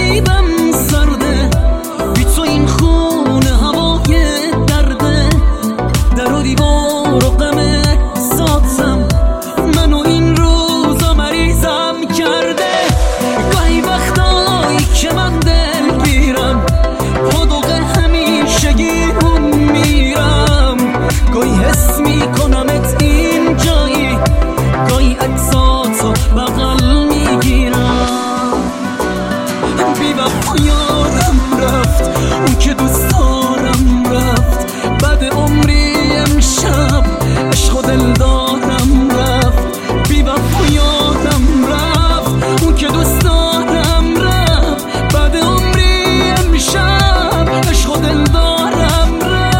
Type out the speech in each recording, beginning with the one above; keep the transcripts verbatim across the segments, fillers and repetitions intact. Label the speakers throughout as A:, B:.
A: نصیبم سرده، بی تو این خونه هوای درده. در و دیوار و غم ساتم منو این روزا مریضم کرده. گاهی وقتایی که من دل بیرم پادوق همیشگیمون میرم. گاهی حس میکنمت این جایی، گاهی عکساتو بغل میگیرم. بی وفا یادم رفت اون که دوست دارم رفت، بعد عمری امشب عشق و دل دارم رفت. بی وفا یادم رفت اون که دوست دارم رفت، بعد عمری امشب عشق و دل دارم رفت.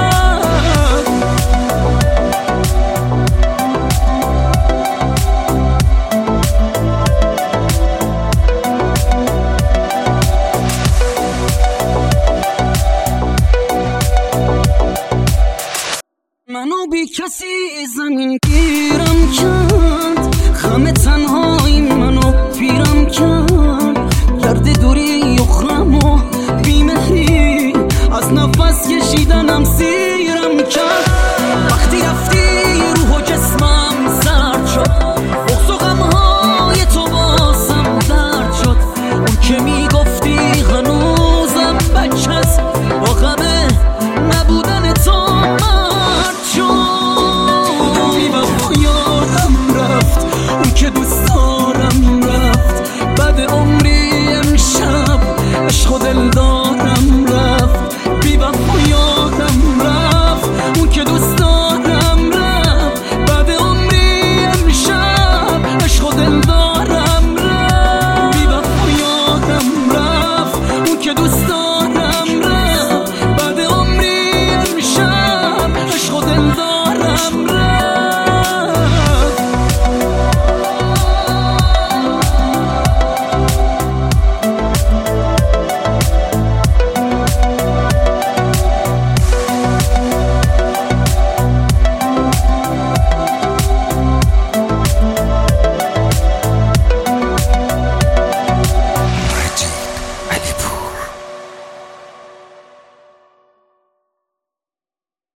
A: منو بی کسی زمین گیرم کرد، غم تنهایی منو پیرم کرد. گرد دوری اخرم و بیمهری از نفس کشیدنم سیرم کرد. وقتی رفتی روح و جسمم سرد شد، بغض و غمهای تو بازم درد شد. اون که میگفتی هنوزم بچه است، با